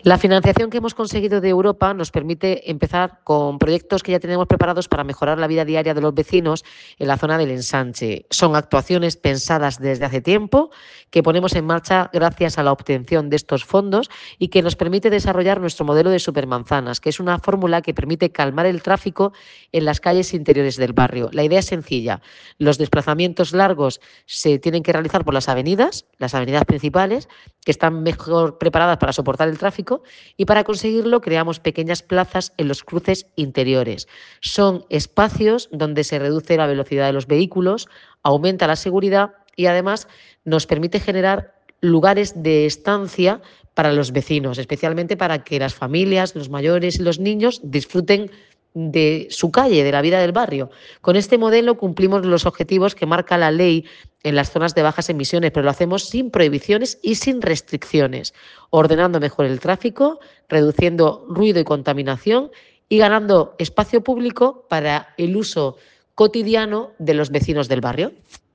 La financiación que hemos conseguido de Europa nos permite empezar con proyectos que ya tenemos preparados para mejorar la vida diaria de los vecinos en la zona del Ensanche. Son actuaciones pensadas desde hace tiempo que ponemos en marcha gracias a la obtención de estos fondos y que nos permite desarrollar nuestro modelo de supermanzanas, que es una fórmula que permite calmar el tráfico en las calles interiores del barrio. La idea es sencilla. Los desplazamientos largos se tienen que realizar por las avenidas principales, que están mejor preparadas para soportar el tráfico, y para conseguirlo creamos pequeñas plazas en los cruces interiores. Son espacios donde se reduce la velocidad de los vehículos, aumenta la seguridad y además nos permite generar lugares de estancia para los vecinos, especialmente para que las familias, los mayores y los niños disfruten de su calle, de la vida del barrio. Con este modelo cumplimos los objetivos que marca la ley en las zonas de bajas emisiones, pero lo hacemos sin prohibiciones y sin restricciones, ordenando mejor el tráfico, reduciendo ruido y contaminación y ganando espacio público para el uso cotidiano de los vecinos del barrio.